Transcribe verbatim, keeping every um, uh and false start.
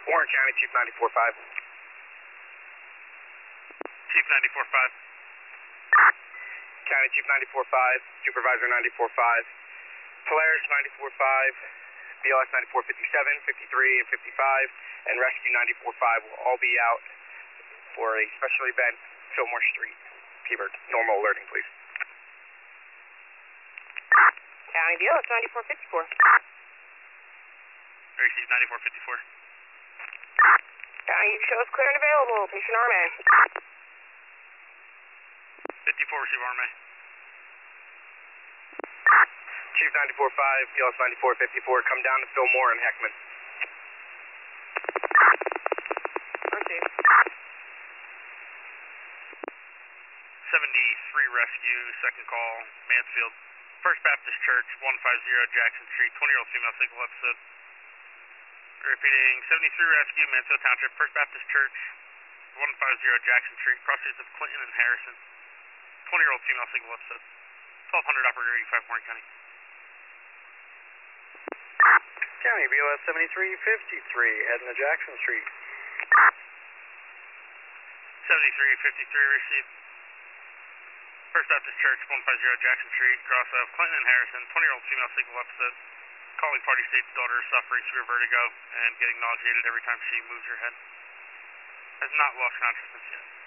Warren County, Chief ninety-four five. Chief ninety-four five. County Chief ninety-four five, Supervisor ninety-four five, Polaris ninety-four five, B L S ninety-four fifty-seven, fifty-three, and fifty-five, and Rescue ninety-four five will all be out for a special event, Fillmore Street. Keep a normal alerting, please. County B L S ninety-four fifty-four. Receive ninety-four fifty-four. County shows clear and available. Patient R M A. fifty-four, receive R M A. Chief ninety-four five, B L S ninety-four fifty-four, come down to Fillmore and Heckman. Proceed. seventy-three Rescue, second call, Mansfield. First Baptist Church, one fifty Jackson Street, twenty-year-old female single episode. Repeating, seventy-three Rescue, Mansfield Township, First Baptist Church, one fifty Jackson Street, crossings of Clinton and Harrison. twenty-year-old female single episode. twelve hundred operator eighty-five, Warren County. County B L S seventy-three fifty-three, heading to Jackson Street. seventy-three fifty-three, received. First Baptist Church, one fifty Jackson Street, cross of Clinton and Harrison, twenty-year-old female single episode. Calling Party State's daughter, suffering severe vertigo and getting nauseated every time she moves her head. Has not lost consciousness yet.